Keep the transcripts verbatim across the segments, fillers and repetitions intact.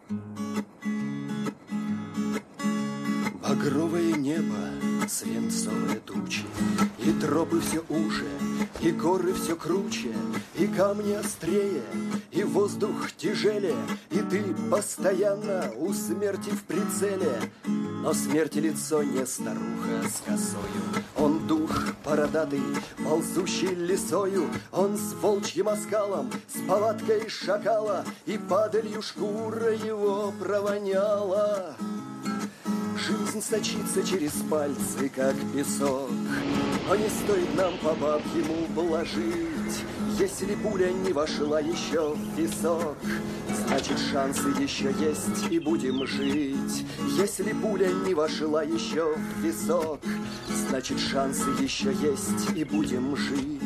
Багровое небо, свинцовые тучи, и тропы все уже, и горы все круче, и камни острее, и воздух тяжелее, и ты постоянно у смерти в прицеле. Но смерти лицо не старуха с косою, он дух бородатый, ползущий лесою, он с волчьим оскалом, с повадкой шакала, и падалью шкура его провоняла. Жизнь сочится через пальцы, как песок, но не стоит нам по бабьему блажить. Если пуля не вошла еще в висок, значит шансы еще есть и будем жить. Если пуля не вошла еще в висок, значит шансы еще есть и будем жить.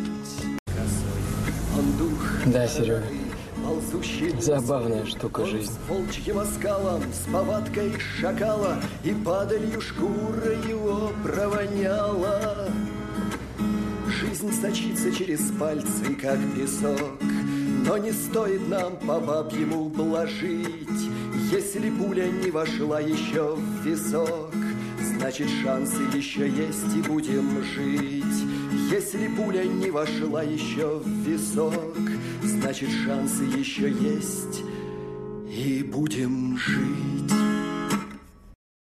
Он дух. Да, Серега. Забавная штука жизнь. С волчьим оскалом, с повадкой шакала, и падалью шкура его провоняла. Жизнь сочится через пальцы, как песок, но не стоит нам по бабьему блажить. Если пуля не вошла еще в висок, значит шансы еще есть и будем жить. Если пуля не вошла еще в висок, значит шансы еще есть и будем жить.